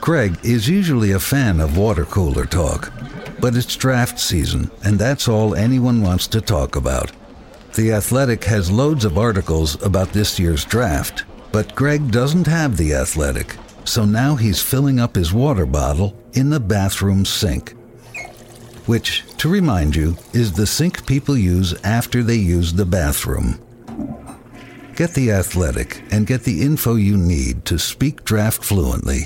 Greg is usually a fan of water cooler talk, but it's draft season, and that's all anyone wants to talk about. The Athletic has loads of articles about this year's draft, but Greg doesn't have The Athletic, so now he's filling up his water bottle in the bathroom sink, which, to remind you, is the sink people use after they use the bathroom. Get The Athletic and get the info you need to speak draft fluently.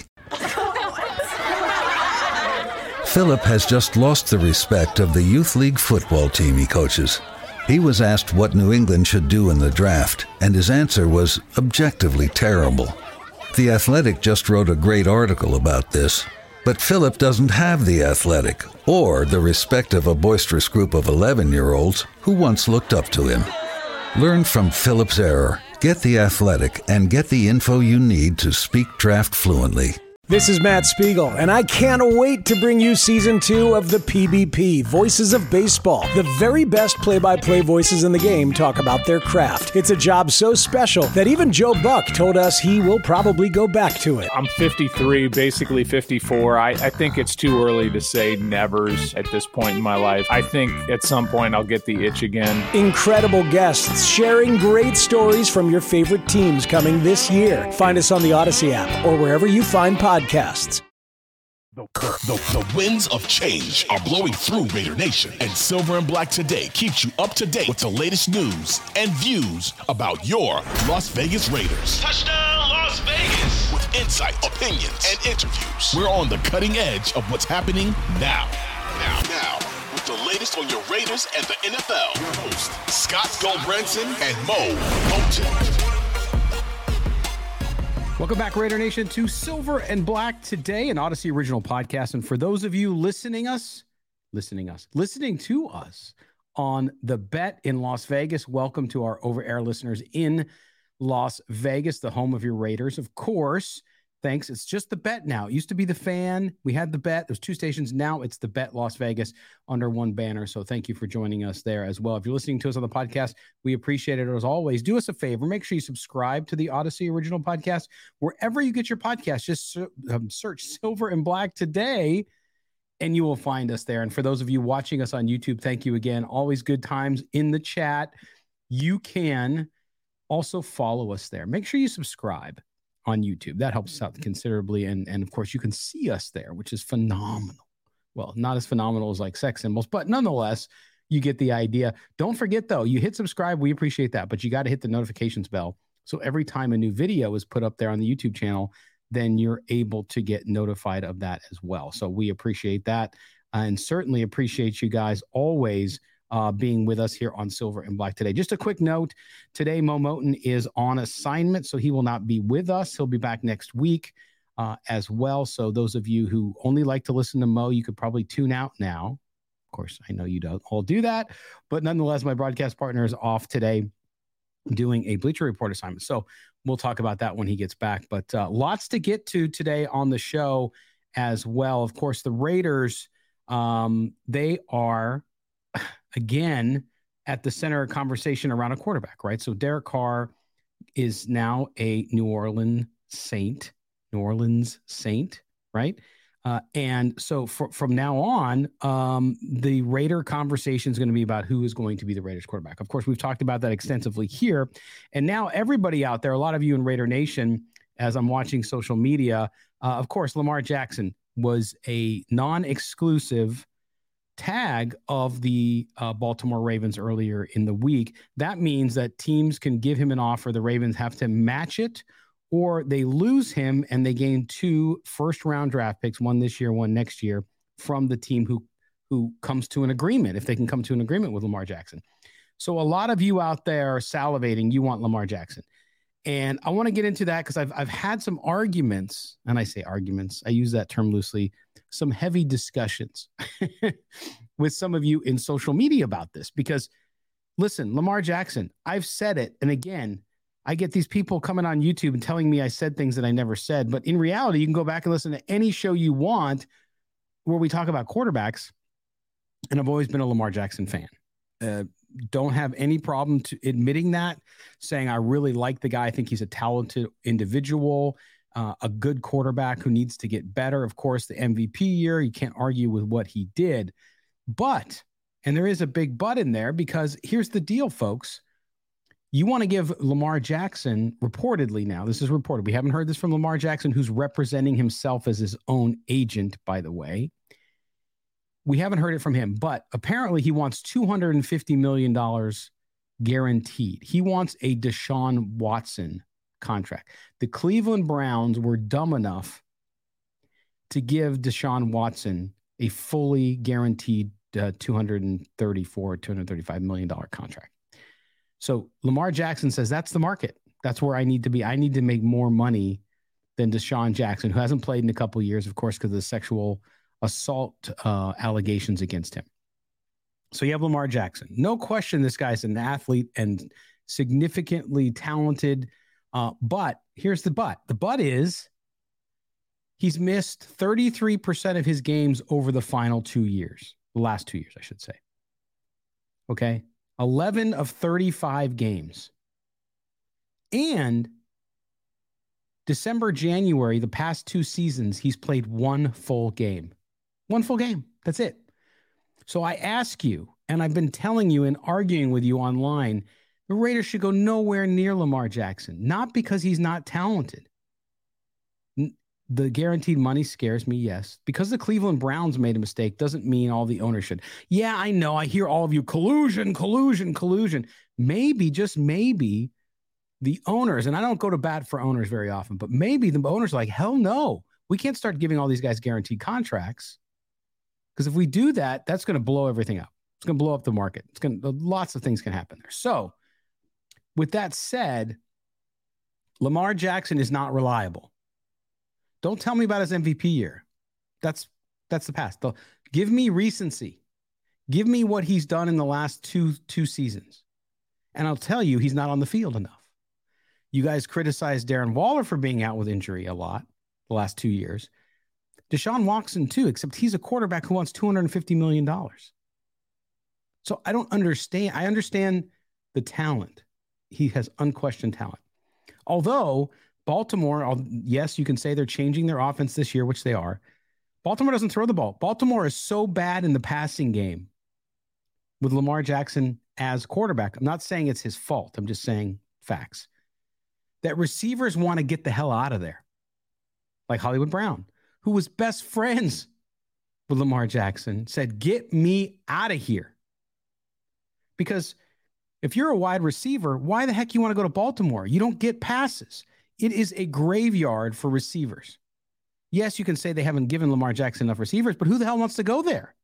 Philip has just lost the respect of the youth league football team he coaches. He was asked what New England should do in the draft, and his answer was objectively terrible. The Athletic just wrote a great article about this, but Philip doesn't have The Athletic or the respect of a boisterous group of 11-year-olds who once looked up to him. Learn from Philip's error, get The Athletic, and get the info you need to speak draft fluently. This is Matt Spiegel, and I can't wait to bring you Season 2 of the PBP, Voices of Baseball. The very best play-by-play voices in the game talk about their craft. It's a job so special that even Joe Buck told us he will probably go back to it. I'm 53, basically 54. I think it's too early to say nevers at this point in my life. I think at some point I'll get the itch again. Incredible guests sharing great stories from your favorite teams coming this year. Find us on the Odyssey app or wherever you find podcasts. The winds of change are blowing through Raider Nation, and Silver and Black Today keeps you up to date with the latest news and views about your Las Vegas Raiders. Touchdown, Las Vegas! With insight, opinions, and interviews, we're on the cutting edge of what's happening now. Now, with the latest on your Raiders and the NFL, your host, Scott Goldbranson and Mo Moton. Welcome back, Raider Nation, to Silver and Black Today, an Odyssey original podcast. And for those of you listening to us on the Bet in Las Vegas, welcome to our over-air listeners in Las Vegas, the home of your Raiders. Of course, thanks. It's just the Bet now. It used to be the Fan. We had the Bet. There's two stations. Now it's the Bet Las Vegas under one banner. So thank you for joining us there as well. If you're listening to us on the podcast, we appreciate it as always. Do us a favor. Make sure you subscribe to the Odyssey original podcast. Wherever you get your podcast, just search Silver and Black Today, and you will find us there. And for those of you watching us on YouTube, thank you again. Always good times in the chat. You can also follow us there. Make sure you subscribe on YouTube. That helps out considerably. And of course, you can see us there, which is phenomenal. Well, not as phenomenal as like sex symbols, but nonetheless, you get the idea. Don't forget, though, you hit subscribe. We appreciate that, but you got to hit the notifications bell. So every time a new video is put up there on the YouTube channel, then you're able to get notified of that as well. So we appreciate that, and certainly appreciate you guys always being with us here on Silver and Black Today. Just a quick note, today Mo Moton is on assignment, so he will not be with us. He'll be back next week as well. So those of you who only like to listen to Mo, you could probably tune out now. Of course, I know you don't all do that, but nonetheless, my broadcast partner is off today doing a Bleacher Report assignment. So we'll talk about that when he gets back. But lots to get to today on the show as well. Of course, the Raiders, they are again at the center of conversation around a quarterback, right? So Derek Carr is now a New Orleans Saint, right? And so from now on, the Raider conversation is going to be about who is going to be the Raiders quarterback. Of course, we've talked about that extensively here. And now everybody out there, a lot of you in Raider Nation, as I'm watching social media, of course, Lamar Jackson was a non-exclusive tag of the Baltimore Ravens earlier in the week. That means that teams can give him an offer. The Ravens have to match it, or they lose him and they gain 2 first-round draft picks, one this year, one next year, from the team who comes to an agreement, if they can come to an agreement with Lamar Jackson. So a lot of you out there are salivating. You want Lamar Jackson. And I want to get into that because I've had some arguments, and I say arguments, I use that term loosely, some heavy discussions with some of you in social media about this. Because, listen, Lamar Jackson, I've said it, and again, I get these people coming on YouTube and telling me I said things that I never said. But in reality, you can go back and listen to any show you want where we talk about quarterbacks, and I've always been a Lamar Jackson fan. Don't have any problem to admitting that, saying I really like the guy. I think he's a talented individual. a good quarterback who needs to get better. Of course, the MVP year, you can't argue with what he did. But, and there is a big but in there, because here's the deal, folks. You want to give Lamar Jackson, reportedly now, this is reported. We haven't heard this from Lamar Jackson, who's representing himself as his own agent, by the way. We haven't heard it from him, but apparently he wants $250 million guaranteed. He wants a Deshaun Watson contract. The Cleveland Browns were dumb enough to give Deshaun Watson a fully guaranteed $235 million contract. So Lamar Jackson says, that's the market. That's where I need to be. I need to make more money than Deshaun Jackson, who hasn't played in a couple of years, of course, because of the sexual assault allegations against him. So you have Lamar Jackson. No question this guy's an athlete and significantly talented. But here's the but. The but is he's missed 33% of his games over the final 2 years. The last 2 years, I should say. Okay? 11 of 35 games. And December, January, the past 2 seasons, he's played one full game. One full game. That's it. So I ask you, and I've been telling you and arguing with you online, the Raiders should go nowhere near Lamar Jackson. Not because he's not talented. The guaranteed money scares me, yes. Because the Cleveland Browns made a mistake doesn't mean all the owners should. Yeah, I know. I hear all of you, collusion. Maybe, just maybe, the owners, and I don't go to bat for owners very often, but maybe the owners are like, hell no. We can't start giving all these guys guaranteed contracts. Because if we do that, that's going to blow everything up. It's going to blow up the market. Lots of things can happen there. So, with that said, Lamar Jackson is not reliable. Don't tell me about his MVP year. That's the past. Give me recency. Give me what he's done in the last two seasons. And I'll tell you, he's not on the field enough. You guys criticized Darren Waller for being out with injury a lot the last 2 years. Deshaun Watson too, except he's a quarterback who wants $250 million. So I don't understand. I understand the talent. He has unquestioned talent. Although Baltimore, yes, you can say they're changing their offense this year, which they are. Baltimore doesn't throw the ball. Baltimore is so bad in the passing game with Lamar Jackson as quarterback. I'm not saying it's his fault. I'm just saying facts. That receivers want to get the hell out of there. Like Hollywood Brown, who was best friends with Lamar Jackson, said, get me out of here. Because if you're a wide receiver, why the heck you want to go to Baltimore? You don't get passes. It is a graveyard for receivers. Yes, you can say they haven't given Lamar Jackson enough receivers, but who the hell wants to go there?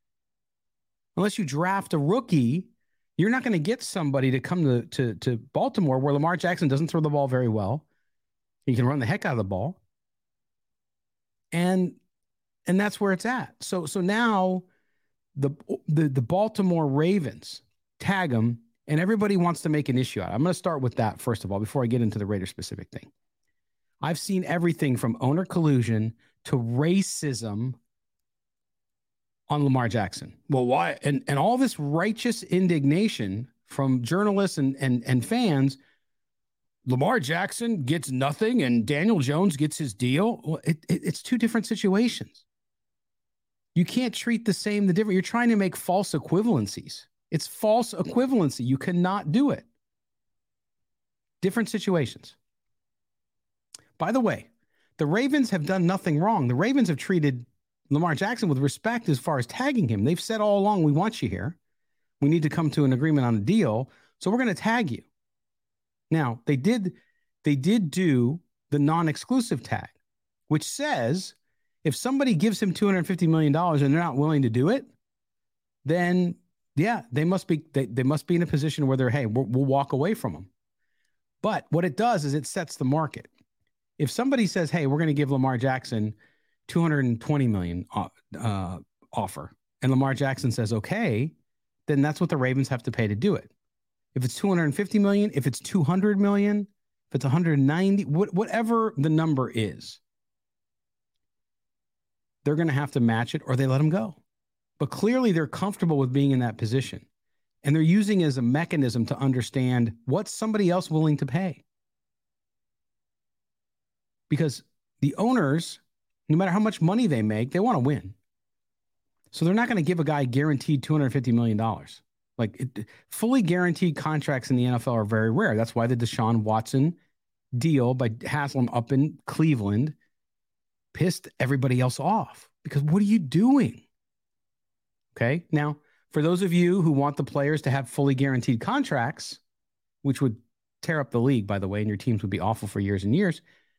Unless you draft a rookie, you're not going to get somebody to come to Baltimore where Lamar Jackson doesn't throw the ball very well. He can run the heck out of the ball. And that's where it's at. So now the Baltimore Ravens tag him, and everybody wants to make an issue out of it. I'm going to start with that first of all before I get into the Raiders specific thing. I've seen everything from owner collusion to racism on Lamar Jackson. Well, why? And all this righteous indignation from journalists and fans. Lamar Jackson gets nothing and Daniel Jones gets his deal. Well, it's two different situations. You can't treat the same the different. You're trying to make false equivalencies. It's false equivalency. You cannot do it. Different situations. By the way, the Ravens have done nothing wrong. The Ravens have treated Lamar Jackson with respect as far as tagging him. They've said all along, we want you here. We need to come to an agreement on a deal. So we're going to tag you. Now, they did do the non-exclusive tag, which says if somebody gives him $250 million and they're not willing to do it, then yeah, they must be in a position where they're, hey, we'll walk away from them. But what it does is it sets the market. If somebody says, hey, we're going to give Lamar Jackson $220 million offer, and Lamar Jackson says, okay, then that's what the Ravens have to pay to do it. If it's $250 million, if it's $200 million, if it's $190, whatever the number is, they're going to have to match it or they let him go. But clearly they're comfortable with being in that position. And they're using it as a mechanism to understand what's somebody else willing to pay. because the owners, no matter how much money they make, they want to win. So they're not going to give a guy guaranteed $250 million. Fully guaranteed contracts in the NFL are very rare. That's why the Deshaun Watson deal by Haslam up in Cleveland pissed everybody else off, because what are you doing? Okay. Now, for those of you who want the players to have fully guaranteed contracts, which would tear up the league, by the way, and your teams would be awful for years and years,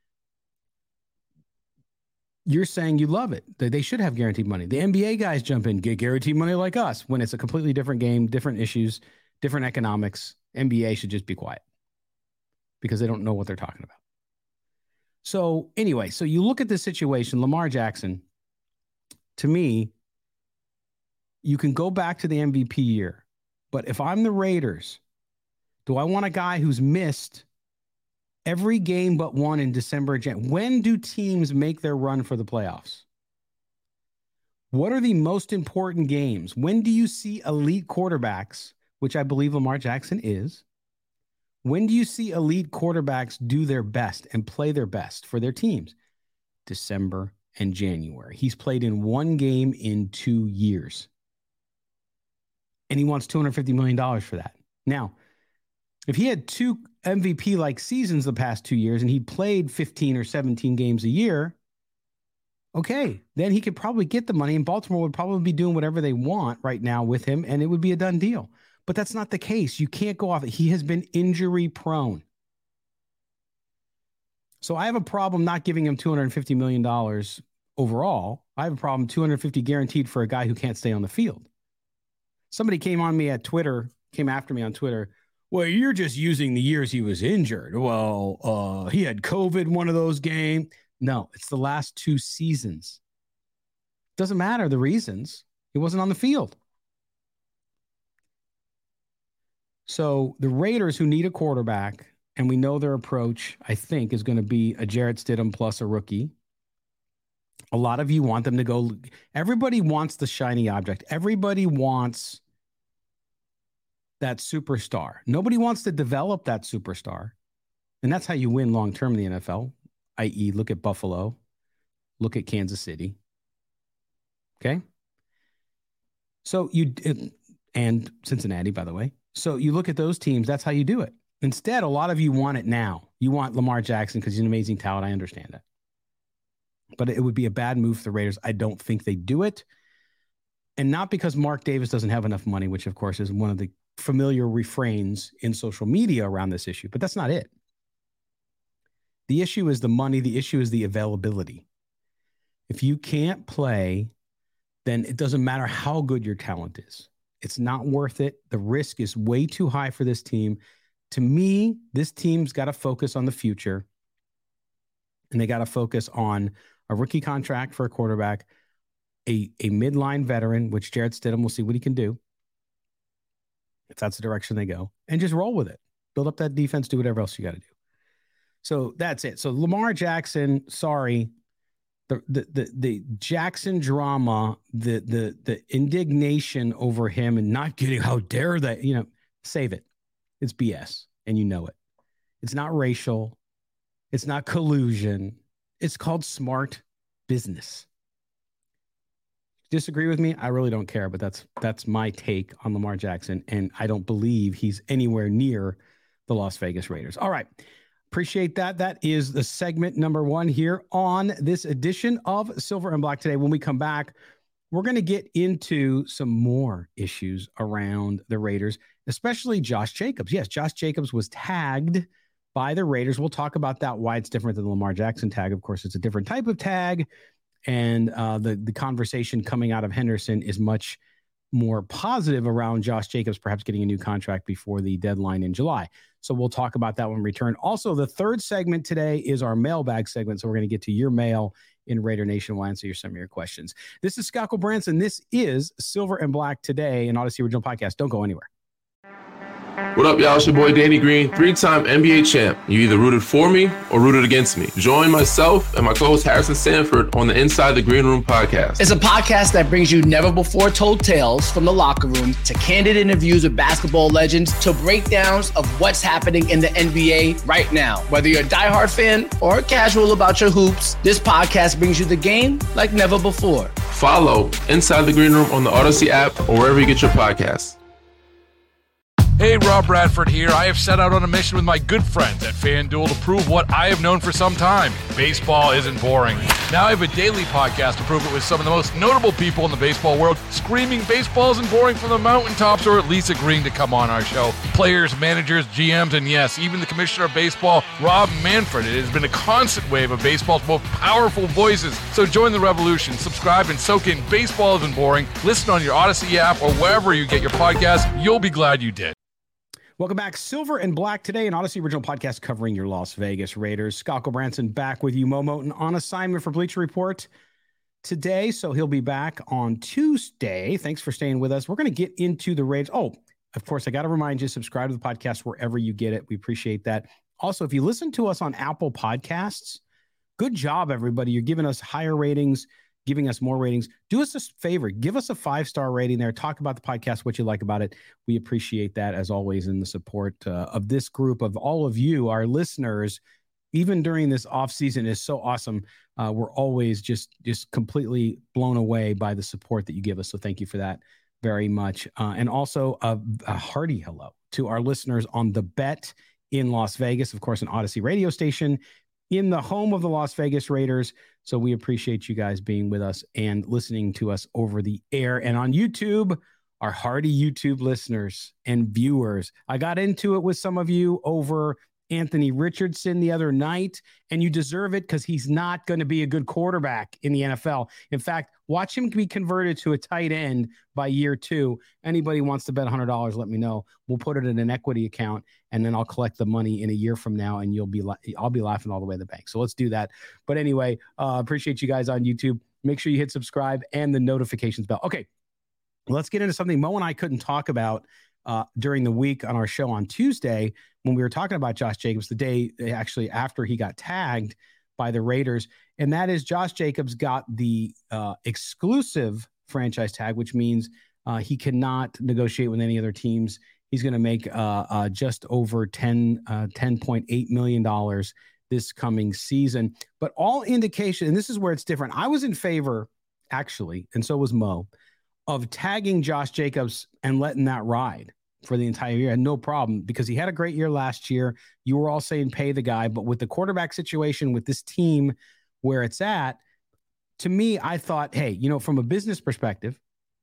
you're saying you love it. They should have guaranteed money. The NBA guys jump in, get guaranteed money like us, when it's a completely different game, different issues, different economics. NBA should just be quiet because they don't know what they're talking about. So anyway, so you look at this situation, Lamar Jackson, to me, you can go back to the MVP year, but if I'm the Raiders, do I want a guy who's missed every game but one in December? When do teams make their run for the playoffs? What are the most important games? When do you see elite quarterbacks, which I believe Lamar Jackson is? When do you see elite quarterbacks do their best and play their best for their teams? December and January. He's played in one game in 2 years. And he wants $250 million for that. Now, if he had two MVP-like seasons the past 2 years and he played 15 or 17 games a year, okay, then he could probably get the money, and Baltimore would probably be doing whatever they want right now with him, and it would be a done deal. But that's not the case. You can't go off it. He has been injury prone. So I have a problem not giving him $250 million overall. I have a problem $250 guaranteed for a guy who can't stay on the field. Somebody came after me on Twitter. Well, you're just using the years he was injured. Well, he had COVID one of those games. No, it's the last 2 seasons. Doesn't matter the reasons. He wasn't on the field. So the Raiders, who need a quarterback, and we know their approach, I think, is going to be a Jarrett Stidham plus a rookie. A lot of you want them to go. Everybody wants the shiny object. Everybody wants that superstar. Nobody wants to develop that superstar. And that's how you win long-term in the NFL, i.e. look at Buffalo, look at Kansas City. Okay? So and Cincinnati, by the way. So you look at those teams, that's how you do it. Instead, a lot of you want it now. You want Lamar Jackson because he's an amazing talent. I understand that. But it would be a bad move for the Raiders. I don't think they do it. And not because Mark Davis doesn't have enough money, which of course is one of the familiar refrains in social media around this issue, but that's not it. The issue is the money. The issue is the availability. If you can't play, then it doesn't matter how good your talent is. It's not worth it. The risk is way too high for this team. To me, this team's got to focus on the future, and they got to focus on a rookie contract for a quarterback, a midline veteran, which Jarrett Stidham, will see what he can do if that's the direction they go, and just roll with it. Build up that defense, do whatever else you got to do. So that's it. So Lamar Jackson, sorry, the Jackson drama, the indignation over him and not getting, how dare they, save it. It's BS, and you know it. It's not racial. It's not collusion. It's called smart business. Disagree with me? I really don't care, but that's my take on Lamar Jackson, and I don't believe he's anywhere near the Las Vegas Raiders. All right. Appreciate that. That is the segment number 1 here on this edition of Silver and Black today. When we come back, we're going to get into some more issues around the Raiders, especially Josh Jacobs. Yes, Josh Jacobs was tagged by the Raiders. We'll talk about that, why it's different than the Lamar Jackson tag. Of course, it's a different type of tag, and the conversation coming out of Henderson is much more positive around Josh Jacobs perhaps getting a new contract before the deadline in July. So we'll talk about that when we return. Also, the third segment today is our mailbag segment. So we're going to get to your mail in Raider Nation. We'll answer some of your questions. This is Scott Gulbransen. This is Silver and Black today, an Odyssey Original Podcast. Don't go anywhere. What up, y'all? It's your boy Danny Green, 3-time NBA champ. You either rooted for me or rooted against me. Join myself and my co-host Harrison Sanford on the Inside the Green Room podcast. It's a podcast that brings you never-before-told tales from the locker room to candid interviews with basketball legends to breakdowns of what's happening in the NBA right now. Whether you're a diehard fan or casual about your hoops, this podcast brings you the game like never before. Follow Inside the Green Room on the Odyssey app or wherever you get your podcasts. Hey, Rob Bradford here. I have set out on a mission with my good friends at FanDuel to prove what I have known for some time. Baseball isn't boring. Now I have a daily podcast to prove it with some of the most notable people in the baseball world, screaming baseball isn't boring from the mountaintops, or at least agreeing to come on our show. Players, managers, GMs, and yes, even the commissioner of baseball, Rob Manfred. It has been a constant wave of baseball's most powerful voices. So join the revolution. Subscribe and soak in Baseball Isn't Boring. Listen on your Odyssey app or wherever you get your podcast. You'll be glad you did. Welcome back. Silver and Black today, an Odyssey original podcast covering your Las Vegas Raiders. Scott Gulbransen back with you, Mo Moton, on assignment for Bleacher Report today, so he'll be back on Tuesday. Thanks for staying with us. We're going to get into the Raiders. Oh, of course, I got to remind you, subscribe to the podcast wherever you get it. We appreciate that. Also, if you listen to us on Apple Podcasts, good job, everybody. You're giving us higher ratings, giving us more ratings. Do us a favor. Give us a 5-star rating there. Talk about the podcast, what you like about it. We appreciate that, as always, in the support of this group, of all of you, our listeners, even during this off season, is so awesome. We're always just completely blown away by the support that you give us. So thank you for that very much. And also a hearty hello to our listeners on The Bet in Las Vegas, of course, an Odyssey radio station in the home of the Las Vegas Raiders. So we appreciate you guys being with us and listening to us over the air and on YouTube, our hardy YouTube listeners and viewers. I got into it with some of you over Anthony Richardson the other night, and you deserve it because he's not going to be a good quarterback in the NFL. In fact, watch him be converted to a tight end by year 2. Anybody wants to bet $100, let me know. We'll put it in an equity account, and then I'll collect the money in a year from now, and I'll be laughing all the way to the bank. So let's do that. But anyway, appreciate you guys on YouTube. Make sure you hit subscribe and the notifications bell. Okay, let's get into something Mo and I couldn't talk about during the week on our show on Tuesday when we were talking about Josh Jacobs, the day actually after he got tagged by the Raiders. And that is Josh Jacobs got the exclusive franchise tag, which means he cannot negotiate with any other teams. He's going to make just over $10.8 million this coming season. But all indication, and this is where it's different. I was in favor, actually, and so was Mo, of tagging Josh Jacobs and letting that ride for the entire year. I had no problem because he had a great year last year. You were all saying pay the guy, but with the quarterback situation with this team where it's at, to me, I thought, hey, from a business perspective,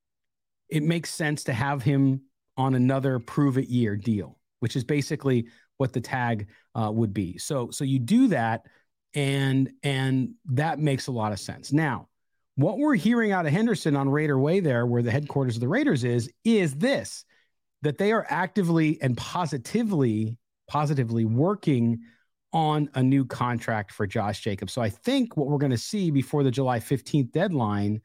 it makes sense to have him on another prove-it year deal, which is basically what the tag would be. So you do that, and that makes a lot of sense. Now, what we're hearing out of Henderson on Raider Way there, where the headquarters of the Raiders is this, that they are actively and positively working on a new contract for Josh Jacobs. So I think what we're going to see before the July 15th deadline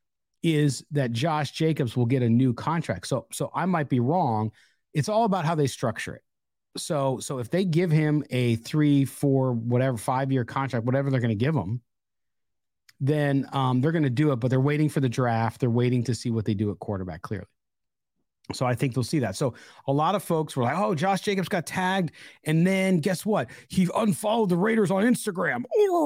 is that Josh Jacobs will get a new contract. So I might be wrong. It's all about how they structure it. So if they give him a 3, 4, whatever, 5-year contract, whatever they're going to give him, then they're going to do it, but they're waiting for the draft. They're waiting to see what they do at quarterback, clearly. So I think they'll see that. So a lot of folks were like, oh, Josh Jacobs got tagged. And then guess what? He unfollowed the Raiders on Instagram.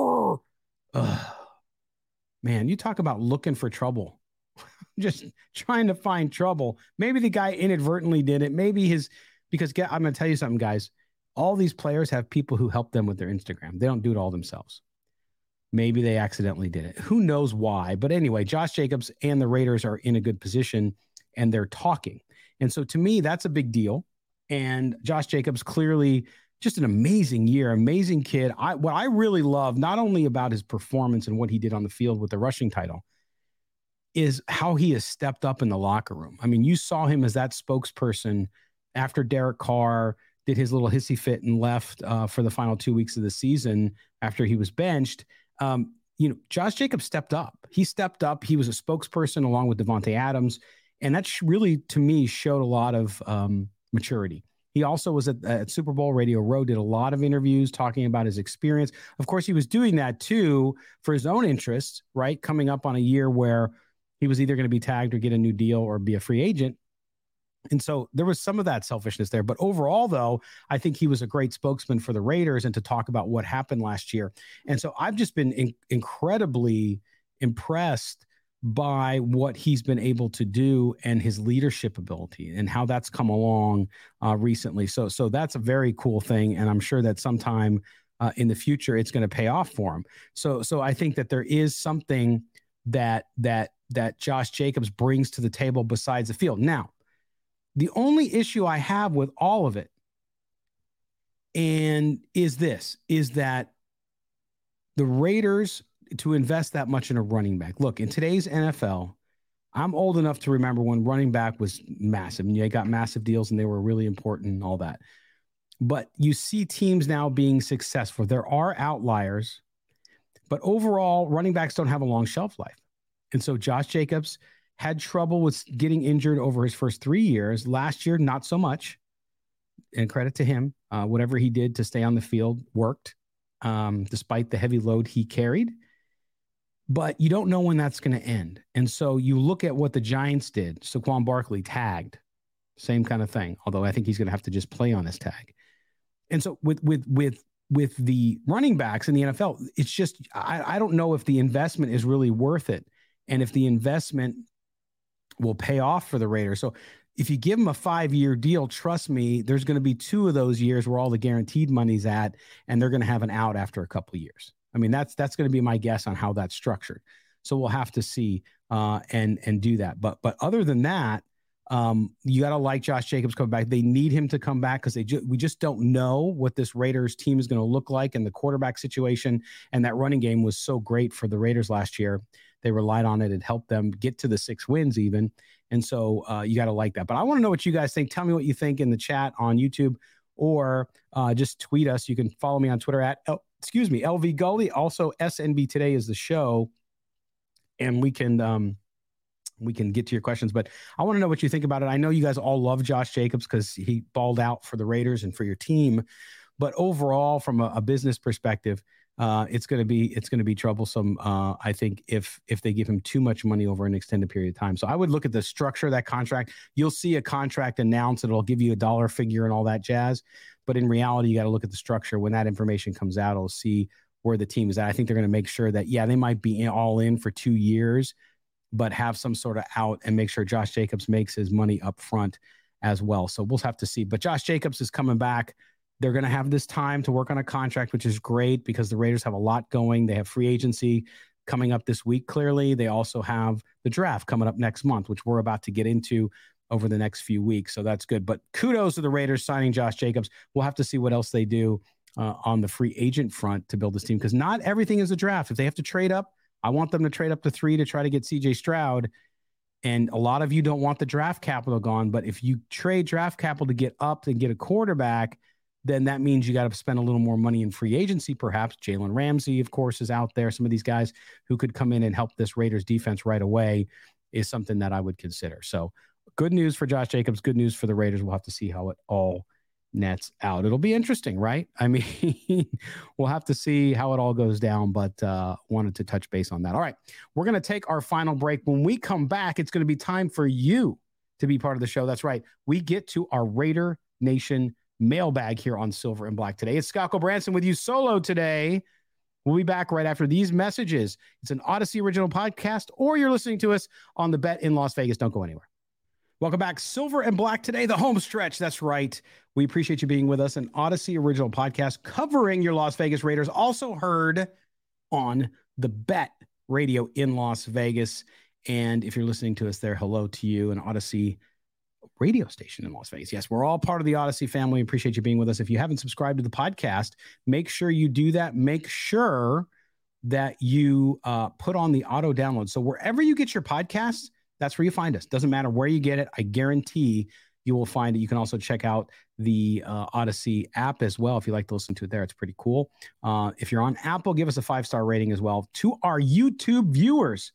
Man, you talk about looking for trouble. Just trying to find trouble. Maybe the guy inadvertently did it. Maybe because I'm going to tell you something, guys. All these players have people who help them with their Instagram. They don't do it all themselves. Maybe they accidentally did it. Who knows why? But anyway, Josh Jacobs and the Raiders are in a good position, and they're talking. And so to me, that's a big deal. And Josh Jacobs, clearly just an amazing year, amazing kid. What I really love, not only about his performance and what he did on the field with the rushing title, is how he has stepped up in the locker room. I mean, you saw him as that spokesperson after Derek Carr did his little hissy fit and left for the final 2 weeks of the season after he was benched. Josh Jacobs stepped up. He stepped up. He was a spokesperson along with Devontae Adams. And that really, to me, showed a lot of maturity. He also was at Super Bowl Radio Row, did a lot of interviews talking about his experience. Of course, he was doing that too for his own interests, right? Coming up on a year where he was either going to be tagged or get a new deal or be a free agent. And so there was some of that selfishness there. But overall, though, I think he was a great spokesman for the Raiders and to talk about what happened last year. And so I've just been incredibly impressed by what he's been able to do and his leadership ability and how that's come along recently. So that's a very cool thing. And I'm sure that sometime in the future, it's going to pay off for him. So I think that there is something that Josh Jacobs brings to the table besides the field. Now, the only issue I have with all of it is that the Raiders, to invest that much in a running back. Look, in today's NFL, I'm old enough to remember when running back was massive. And they got massive deals and they were really important and all that. But you see teams now being successful. There are outliers, but overall, running backs don't have a long shelf life. And so Josh Jacobs had trouble with getting injured over his first 3 years. Last year, not so much. And credit to him. Whatever he did to stay on the field worked, despite the heavy load he carried. But you don't know when that's going to end. And so you look at what the Giants did. Saquon Barkley tagged. Same kind of thing. Although I think he's going to have to just play on his tag. And so with the running backs in the NFL, it's just, I don't know if the investment is really worth it. And if the investment will pay off for the Raiders. So if you give them a 5-year deal, trust me, there's going to be 2 of those years where all the guaranteed money's at, and they're going to have an out after a couple of years. I mean, that's going to be my guess on how that's structured. So we'll have to see and do that. But other than that, you got to like Josh Jacobs coming back. They need him to come back because we just don't know what this Raiders team is going to look like and the quarterback situation. And that running game was so great for the Raiders last year. They relied on it. It helped them get to the 6 wins even. And so you got to like that. But I want to know what you guys think. Tell me what you think in the chat on YouTube or just tweet us. You can follow me on Twitter at LV Gully. Also, SNB Today is the show. And we can get to your questions, but I want to know what you think about it. I know you guys all love Josh Jacobs because he balled out for the Raiders and for your team, but overall, from a business perspective, it's going to be troublesome. I think if they give him too much money over an extended period of time. So I would look at the structure of that contract. You'll see a contract announced. It'll give you a dollar figure and all that jazz. But in reality, you got to look at the structure. When that information comes out, it'll see where the team is at. I think they're going to make sure that, they might be all in for 2 years, but have some sort of out and make sure Josh Jacobs makes his money up front as well. So we'll have to see. But Josh Jacobs is coming back. They're going to have this time to work on a contract, which is great because the Raiders have a lot going. They have free agency coming up this week, clearly. They also have the draft coming up next month, which we're about to get into over the next few weeks. So that's good. But kudos to the Raiders signing Josh Jacobs. We'll have to see what else they do on the free agent front to build this team because not everything is a draft. If they have to trade up, I want them to trade up to 3 to try to get CJ Stroud. And a lot of you don't want the draft capital gone. But if you trade draft capital to get up and get a quarterback, then that means you got to spend a little more money in free agency, perhaps. Jalen Ramsey, of course, is out there. Some of these guys who could come in and help this Raiders defense right away is something that I would consider. So good news for Josh Jacobs, good news for the Raiders. We'll have to see how it all nets out. It'll be interesting, right? I mean, we'll have to see how it all goes down, but wanted to touch base on that. All right, we're going to take our final break. When we come back, it's going to be time for you to be part of the show. That's right. We get to our Raider Nation mailbag here on Silver and Black today. It's Scott Gulbransen with you solo today. We'll be back right after these messages. It's an Odyssey original podcast, or you're listening to us on the Bet in Las Vegas. Don't go anywhere. Welcome back. Silver and Black today, the home stretch. That's right. We appreciate you being with us. An Odyssey original podcast covering your Las Vegas Raiders. Also heard on the Bet Radio in Las Vegas. And if you're listening to us there, hello to you, an Odyssey radio station in Las Vegas. Yes, we're all part of the Odyssey family. Appreciate you being with us. If you haven't subscribed to the podcast, make sure you do that. Make sure that you put on the auto download. So wherever you get your podcasts, that's where you find us. Doesn't matter where you get it. I guarantee you will find it. You can also check out the Odyssey app as well. If you like to listen to it there, it's pretty cool. If you're on Apple, give us a 5-star rating as well. To our YouTube viewers,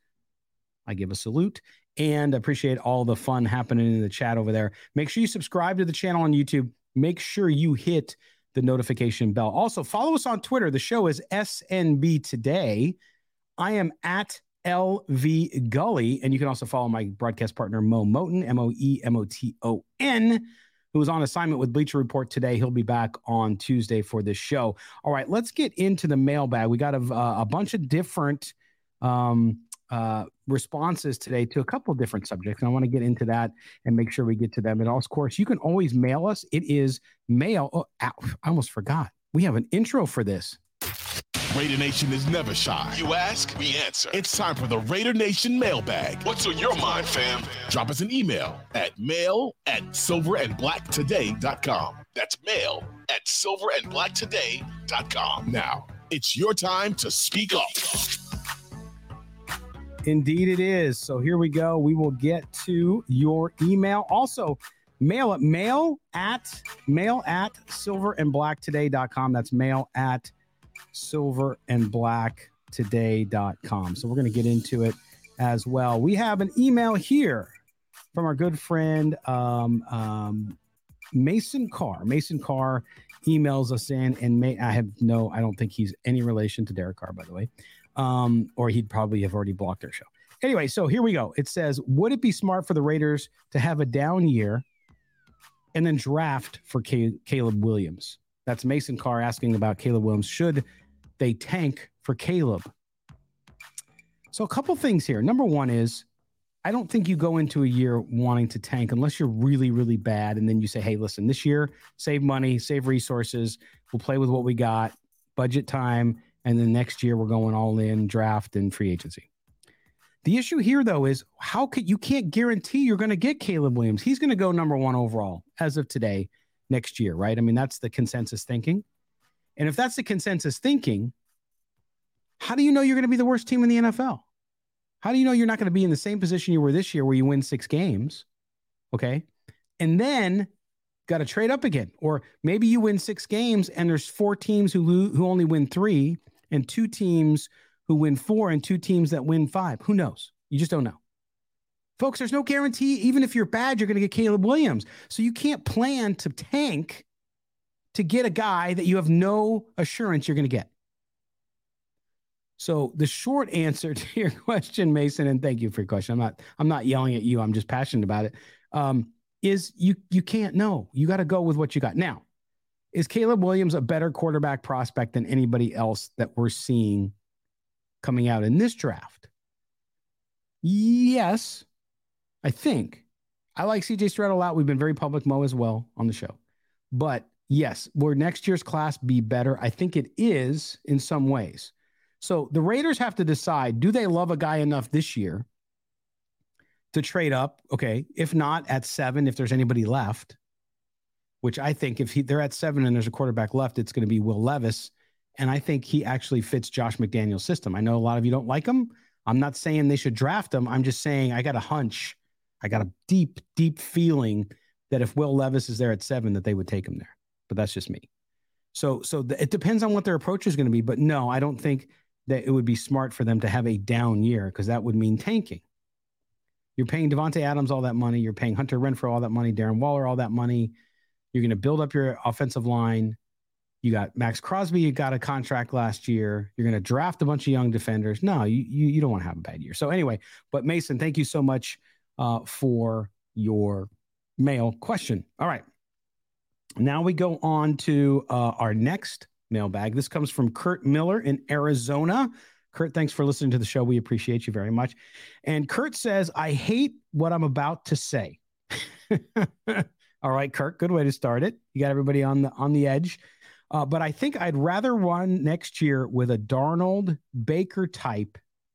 I give a salute and appreciate all the fun happening in the chat over there. Make sure you subscribe to the channel on YouTube. make sure you hit the notification bell. Also, follow us on Twitter. The show is SNB Today. I am at LV Gully, and you can also follow my broadcast partner, Mo Moton, MOEMOTON, who was on assignment with Bleacher Report today. He'll be back on Tuesday for this show. All right, let's get into the mailbag. We got a bunch of different responses today to a couple of different subjects. And I want to get into that and make sure we get to them. And of course, you can always mail us. It is mail. Oh, I almost forgot. We have an intro for this. Raider Nation is never shy. You ask, we answer. It's time for the Raider Nation mailbag. What's on your mind, fam? Drop us an email at mail@silverandblacktoday.com. That's mail@silverandblacktoday.com. Now, it's your time to speak up. Indeed it is. So here we go. We will get to your email. Also, mail at silverandblacktoday.com. That's mail@silverandblacktoday.com. So we're going to get into it as well. We have an email here from our good friend Mason Carr. Mason Carr emails us in, and I don't think he's any relation to Derek Carr, by the way. Or he'd probably have already blocked our show. Anyway, so here we go. It says, would it be smart for the Raiders to have a down year and then draft for Caleb Williams? That's Mason Carr asking about Caleb Williams. Should they tank for Caleb? So a couple things here. Number one is, I don't think you go into a year wanting to tank unless you're really, really bad. And then you say, hey, listen, this year, save money, save resources. We'll play with what we got, budget time. And then next year we're going all in draft and free agency. The issue here, though, is you can't guarantee you're going to get Caleb Williams. He's going to go number 1 overall as of today, next year, right? I mean, that's the consensus thinking. And if that's the consensus thinking, how do you know you're going to be the worst team in the NFL? How do you know you're not going to be in the same position you were this year where you win 6 games? Okay. And then got to trade up again. Or maybe you win 6 games and there's 4 teams who only win 3 and 2 teams who win 4 and 2 teams that win 5. Who knows? You just don't know. Folks, there's no guarantee. Even if you're bad, you're going to get Caleb Williams. So you can't plan to tank to get a guy that you have no assurance you're going to get. So the short answer to your question, Mason, and thank you for your question. I'm not yelling at you. I'm just passionate about it. Is you can't know. You got to go with what you got. Now, is Caleb Williams a better quarterback prospect than anybody else that we're seeing coming out in this draft? Yes, I think. I like CJ Stroud a lot. We've been very public, Mo, as well on the show. But yes, will next year's class be better? I think it is in some ways. So the Raiders have to decide, do they love a guy enough this year to trade up? Okay. If not, at 7, if there's anybody left, which I think if they're at 7 and there's a quarterback left, it's going to be Will Levis. And I think he actually fits Josh McDaniel's system. I know a lot of you don't like him. I'm not saying they should draft him. I'm just saying I got a hunch. I got a deep, deep feeling that if Will Levis is there at 7, that they would take him there. But that's just me. So it depends on what their approach is going to be. But no, I don't think that it would be smart for them to have a down year because that would mean tanking. You're paying Devontae Adams all that money. You're paying Hunter Renfrow all that money, Darren Waller all that money. You're going to build up your offensive line. You got Max Crosby. You got a contract last year. You're going to draft a bunch of young defenders. No, you don't want to have a bad year. So anyway, but Mason, thank you so much for your mail question. All right. Now we go on to our next mailbag. This comes from Kurt Miller in Arizona. Kurt, thanks for listening to the show. We appreciate you very much. And Kurt says, I hate what I'm about to say. All right, Kurt, good way to start it. You got everybody on the edge. But I think I'd rather run next year with a Darnold Baker type.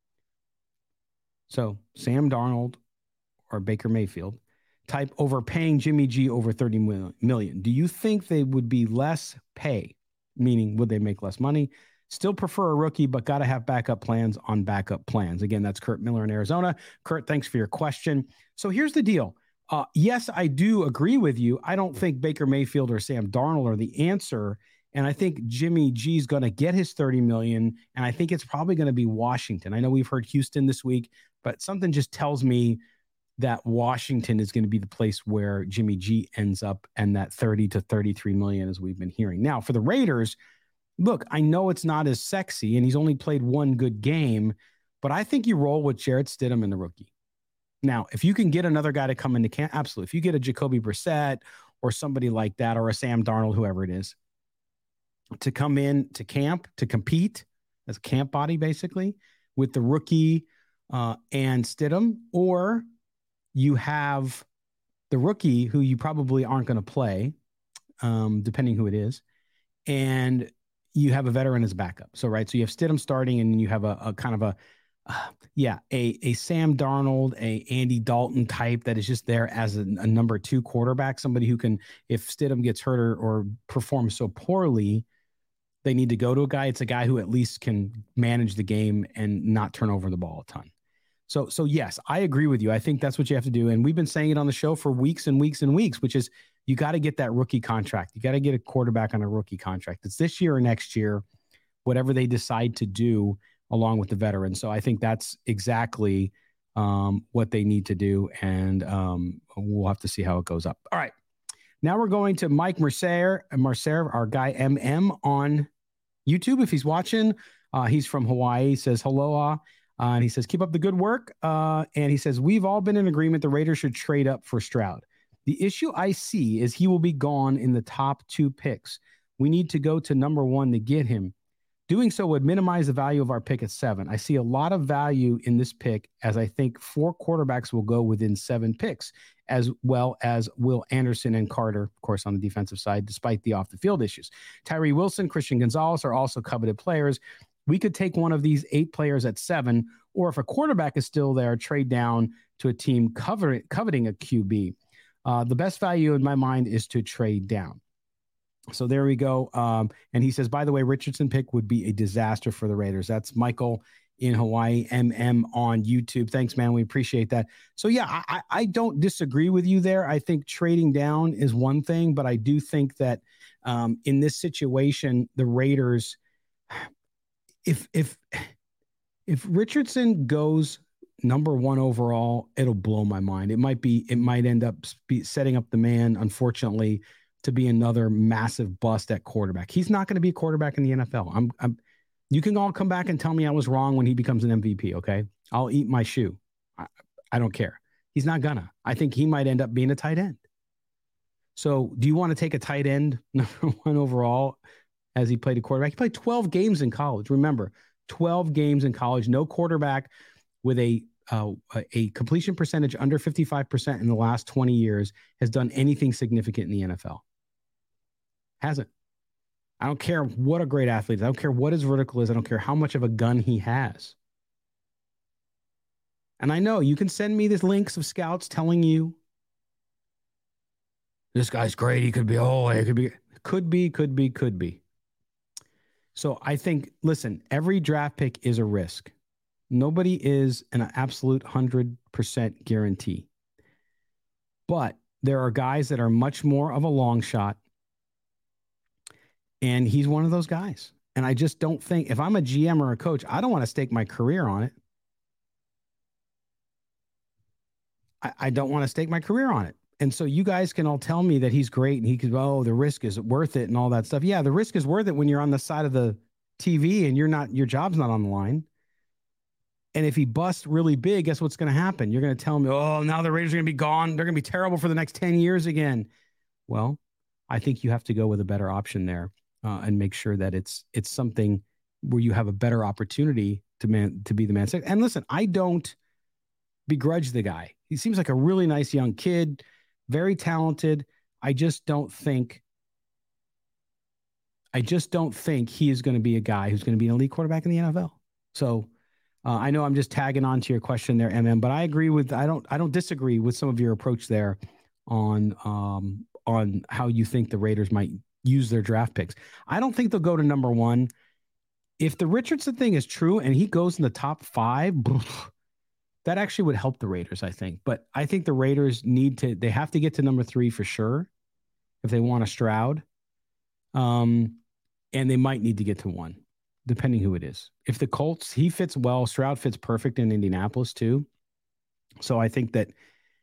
So Sam Darnold or Baker Mayfield type over paying Jimmy G over $30 million. Do you think they would be less pay? Meaning, would they make less money? Still prefer a rookie, but got to have backup plans on backup plans. Again, that's Kurt Miller in Arizona. Kurt, thanks for your question. So here's the deal. Yes, I do agree with you. I don't think Baker Mayfield or Sam Darnold are the answer. And I think Jimmy G is going to get his $30 million. And I think it's probably going to be Washington. I know we've heard Houston this week, but something just tells me that Washington is going to be the place where Jimmy G ends up, and that 30 to 33 million, as we've been hearing. Now, for the Raiders, look, I know it's not as sexy, and he's only played one good game, but I think you roll with Jarrett Stidham and the rookie. Now, if you can get another guy to come into camp, absolutely. If you get a Jacoby Brissett or somebody like that, or a Sam Darnold, whoever it is, to come in to camp, to compete as a camp body, basically, with the rookie and Stidham, or you have the rookie who you probably aren't going to play, depending who it is, and you have a veteran as backup. So, right. So you have Stidham starting, and you have a kind of a Sam Darnold, a Andy Dalton type that is just there as a number 2 quarterback, somebody who can, if Stidham gets hurt or performs so poorly, they need to go to a guy. It's a guy who at least can manage the game and not turn over the ball a ton. So yes, I agree with you. I think that's what you have to do. And we've been saying it on the show for weeks and weeks and weeks, which is you got to get that rookie contract. You got to get a quarterback on a rookie contract. It's this year or next year, whatever they decide to do along with the veterans. So I think that's exactly what they need to do. And we'll have to see how it goes up. All right. Now we're going to Mike Mercer, our guy MM on YouTube. If he's watching, he's from Hawaii. He says, "Aloha." And he says, "Keep up the good work." And he says, "We've all been in agreement the Raiders should trade up for Stroud. The issue I see is he will be gone in the top 2 picks. We need to go to number 1 to get him. Doing so would minimize the value of our pick at 7. I see a lot of value in this pick, as I think 4 quarterbacks will go within 7 picks, as well as Will Anderson and Carter, of course, on the defensive side, despite the off-the-field issues. Tyree Wilson, Christian Gonzalez are also coveted players. We could take one of these 8 players at 7, or if a quarterback is still there, trade down to a team coveting a QB. The best value in my mind is to trade down." So there we go. And he says, by the way, Richardson pick would be a disaster for the Raiders. That's Michael in Hawaii, MM on YouTube. Thanks, man. We appreciate that. So yeah, I don't disagree with you there. I think trading down is one thing, but I do think that in this situation, the Raiders, if Richardson goes number 1 overall, it'll blow my mind. It might end up setting up the man, unfortunately, to be another massive bust at quarterback. He's not going to be a quarterback in the NFL. You can all come back and tell me I was wrong when he becomes an MVP. Okay. I'll eat my shoe. I don't care. He's not gonna. I think he might end up being a tight end. So do you want to take a tight end number 1 overall as he played a quarterback? He played 12 games in college. Remember, 12 games in college, no quarterback with a completion percentage under 55% in the last 20 years has done anything significant in the NFL. Hasn't. I don't care what a great athlete is. I don't care what his vertical is. I don't care how much of a gun he has. And I know you can send me these links of scouts telling you this guy's great. He could be, could be. So I think, listen, every draft pick is a risk. Nobody is an absolute 100% guarantee. But there are guys that are much more of a long shot. And he's one of those guys. And I just don't think, if I'm a GM or a coach, I don't want to stake my career on it. I don't want to stake my career on it. And so you guys can all tell me that he's great and he could, the risk is worth it and all that stuff. Yeah, the risk is worth it when you're on the side of the TV and your job's not on the line. And if he busts really big, guess what's going to happen? You're going to tell me, now the Raiders are going to be gone. They're going to be terrible for the next 10 years again. Well, I think you have to go with a better option there and make sure that it's something where you have a better opportunity to be the man. And listen, I don't begrudge the guy. He seems like a really nice young kid, very talented. I just don't think he is going to be a guy who's going to be an elite quarterback in the NFL. So I know I'm just tagging on to your question there, MM, but I agree with, I don't disagree with some of your approach there on how you think the Raiders might use their draft picks. I don't think they'll go to number 1. If the Richardson thing is true and he goes in the top 5, that actually would help the Raiders, I think. But I think the Raiders they have to get to number 3 for sure if they want a Stroud. And they might need to get to 1, depending who it is. If the Colts, he fits well, Stroud fits perfect in Indianapolis too. So I think that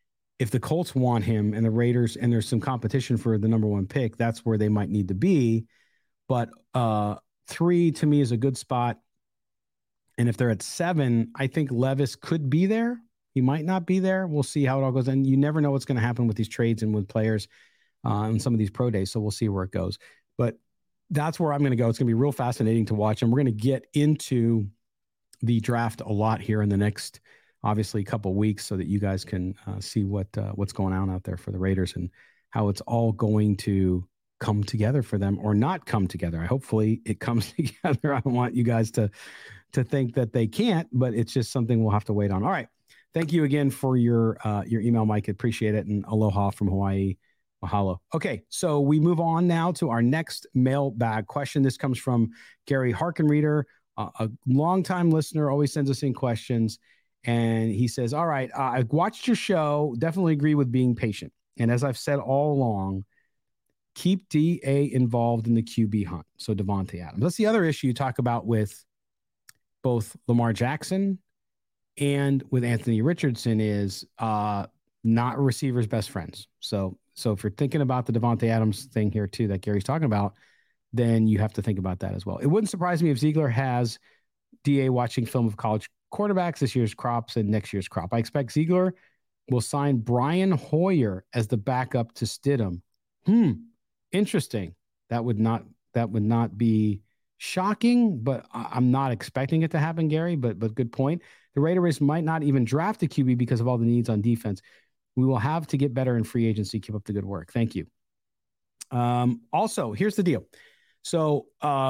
if the Colts want him and the Raiders, and there's some competition for the number 1 pick, that's where they might need to be. But 3 to me is a good spot. And if they're at 7, I think Levis could be there. He might not be there. We'll see how it all goes. And you never know what's going to happen with these trades and with players on some of these pro days. So we'll see where it goes. But that's where I'm going to go. It's going to be real fascinating to watch. And we're going to get into the draft a lot here in the next, obviously, couple of weeks, so that you guys can see what's going on out there for the Raiders and how it's all going to come together for them or not come together. Hopefully it comes together. I don't want you guys to think that they can't, but it's just something we'll have to wait on. All right. Thank you again for your email, Mike. Appreciate it. And aloha from Hawaii. Mahalo. Okay. So we move on now to our next mailbag question. This comes from Gary Harkenreader, a longtime listener, always sends us in questions. And he says, all right, I watched your show, definitely agree with being patient. And as I've said all along, keep DA involved in the QB hunt. So Davante Adams. That's the other issue you talk about with both Lamar Jackson and with Anthony Richardson is not receivers' best friends. So if you're thinking about the Davante Adams thing here too, that Gary's talking about, then you have to think about that as well. It wouldn't surprise me if Ziegler has DA watching film of college quarterbacks, this year's crops and next year's crop. I expect Ziegler will sign Brian Hoyer as the backup to Stidham. Interesting. That would not be shocking, but I'm not expecting it to happen, Gary, but good point. The Raiders might not even draft a QB because of all the needs on defense. We will have to get better in free agency. Keep up the good work. Thank you. Also, here's the deal. So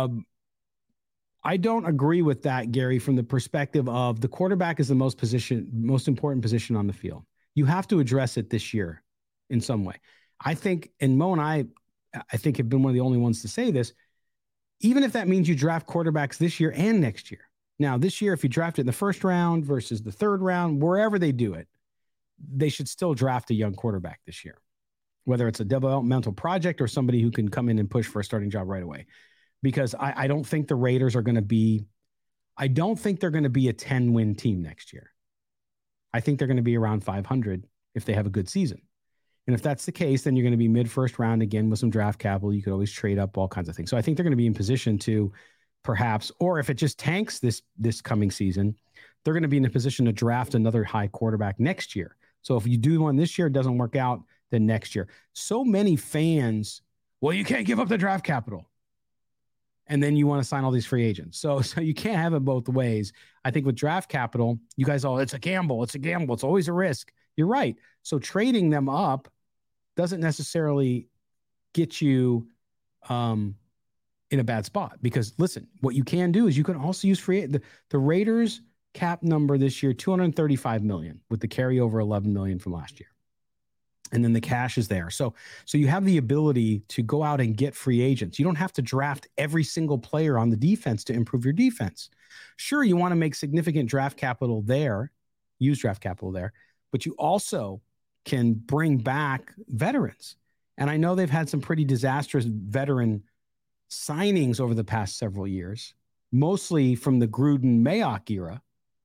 I don't agree with that, Gary, from the perspective of the quarterback is the most important position on the field. You have to address it this year in some way. I think, and Mo and I think have been one of the only ones to say this, even if that means you draft quarterbacks this year and next year. Now, this year, if you draft it in the first round versus the third round, wherever they do it, they should still draft a young quarterback this year, whether it's a developmental project or somebody who can come in and push for a starting job right away. Because I don't think the Raiders are going to be, I don't think they're going to be a 10-win team next year. I think they're going to be around 500 if they have a good season. And if that's the case, then you're going to be mid-first round again with some draft capital. You could always trade up, all kinds of things. So I think they're going to be in position to perhaps, or if it just tanks this coming season, they're going to be in a position to draft another high quarterback next year. So if you do one this year, it doesn't work out, then next year. So many fans, well, you can't give up the draft capital. And then you want to sign all these free agents. So you can't have it both ways. I think with draft capital, you guys all, it's a gamble. It's a gamble. It's always a risk. You're right. So trading them up doesn't necessarily get you in a bad spot. Because listen, what you can do is you can also use the Raiders cap number this year, $235 million, with the carryover $11 million from last year. And then the cash is there. So you have the ability to go out and get free agents. You don't have to draft every single player on the defense to improve your defense. Sure, you want to make significant draft capital there, use draft capital there, but you also can bring back veterans. And I know they've had some pretty disastrous veteran signings over the past several years, mostly from the Gruden-Mayock era.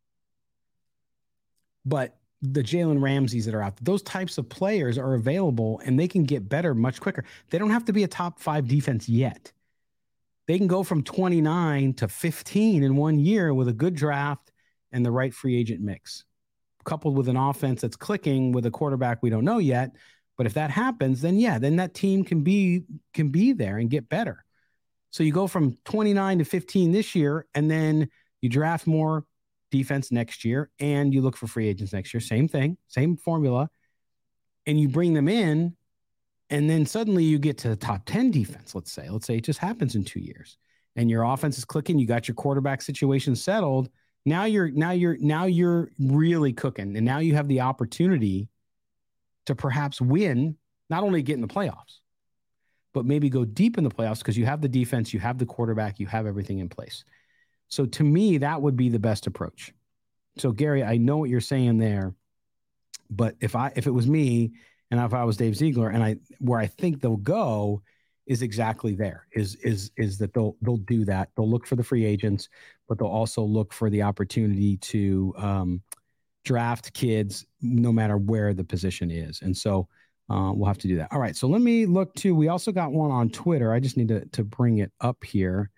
But the Jalen Ramseys that are out there, those types of players are available and they can get better much quicker. They don't have to be a top 5 defense yet. They can go from 29 to 15 in 1 year with a good draft and the right free agent mix, coupled with an offense that's clicking with a quarterback we don't know yet. But if that happens, then then that team can be there and get better. So you go from 29 to 15 this year, and then you draft more defense next year, and you look for free agents next year. Same thing, same formula. And you bring them in, and then suddenly you get to the top 10 defense, let's say it just happens in 2 years, and your offense is clicking. You got your quarterback situation settled. Now you're really cooking. And now you have the opportunity to perhaps win, not only get in the playoffs, but maybe go deep in the playoffs because you have the defense, you have the quarterback, you have everything in place. So to me, that would be the best approach. So Gary, I know what you're saying there, but if it was me and if I was Dave Ziegler, and where I think they'll go is exactly there, is that they'll do that. They'll look for the free agents, but they'll also look for the opportunity to draft kids no matter where the position is. And so we'll have to do that. All right. So let me look too. We also got one on Twitter. I just need to bring it up here.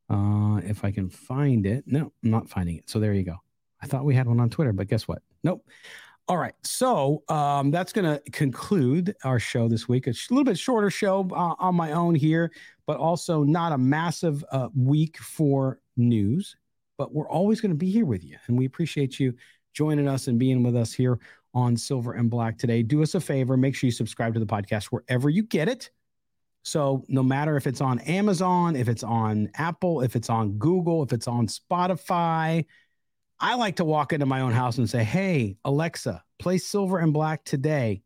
If I can find it. No, I'm not finding it. So there you go. I thought we had one on Twitter, but guess what? Nope. All right. So that's going to conclude our show this week. It's a little bit shorter show on my own here, but also not a massive week for news, but we're always going to be here with you. And we appreciate you joining us and being with us here on Silver and Black today. Do us a favor. Make sure you subscribe to the podcast wherever you get it. So no matter if it's on Amazon, if it's on Apple, if it's on Google, if it's on Spotify, I like to walk into my own house and say, hey, Alexa, play Silver and Black today.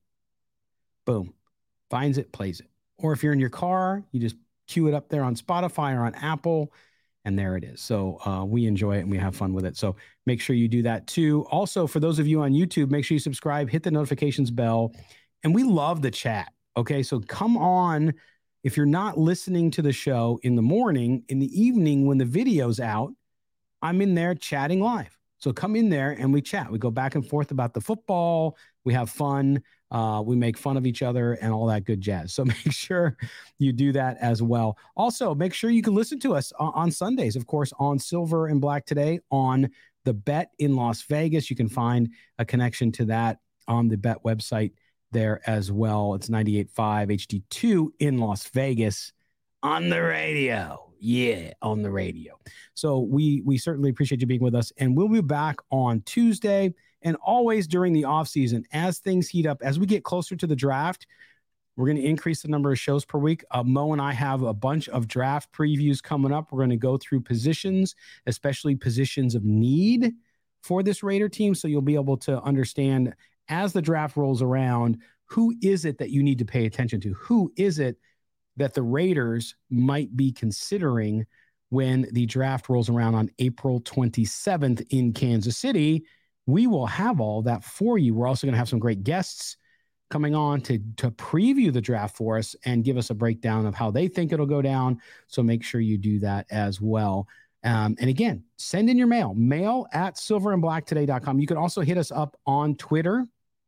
Boom. Finds it, plays it. Or if you're in your car, you just cue it up there on Spotify or on Apple, and there it is. So we enjoy it and we have fun with it. So make sure you do that too. Also, for those of you on YouTube, make sure you subscribe, hit the notifications bell, and we love the chat. Okay, so come on. If you're not listening to the show in the morning, in the evening when the video's out, I'm in there chatting live. So come in there and we chat. We go back and forth about the football. We have fun. We make fun of each other and all that good jazz. So make sure you do that as well. Also, make sure you can listen to us on Sundays, of course, on Silver and Black today on the Bet in Las Vegas. You can find a connection to that on the Bet website there as well. It's 98.5 HD2 in Las Vegas on the radio. Yeah, on the radio. So we certainly appreciate you being with us, and we'll be back on Tuesday and always during the off season as things heat up. As we get closer to the draft, we're going to increase the number of shows per week. Mo and I have a bunch of draft previews coming up. We're going to go through positions, especially positions of need for this Raider team. So you'll be able to understand as the draft rolls around, who is it that you need to pay attention to? Who is it that the Raiders might be considering when the draft rolls around on April 27th in Kansas City? We will have all that for you. We're also going to have some great guests coming on to preview the draft for us and give us a breakdown of how they think it'll go down. So make sure you do that as well. And again, send in your mail at silverandblacktoday.com. You can also hit us up on Twitter.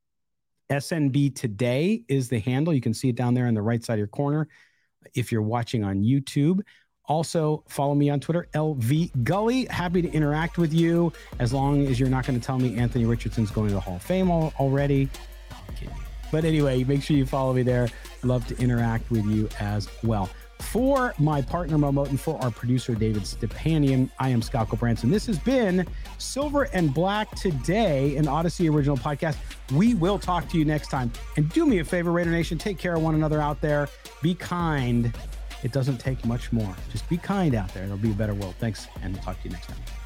SNB Today is the handle. You can see it down there on the right side of your corner if you're watching on YouTube. Also, follow me on Twitter, LV Gully. Happy to interact with you as long as you're not going to tell me Anthony Richardson's going to the Hall of Fame already. Okay. But anyway, make sure you follow me there. Love to interact with you as well. For my partner, Mo Moten, for our producer, David Stepanian, I am Scott Gulbransen. This has been Silver and Black Today, an Odyssey original podcast. We will talk to you next time. And do me a favor, Raider Nation, take care of one another out there. Be kind. It doesn't take much more. Just be kind out there. It'll be a better world. Thanks, and we'll talk to you next time.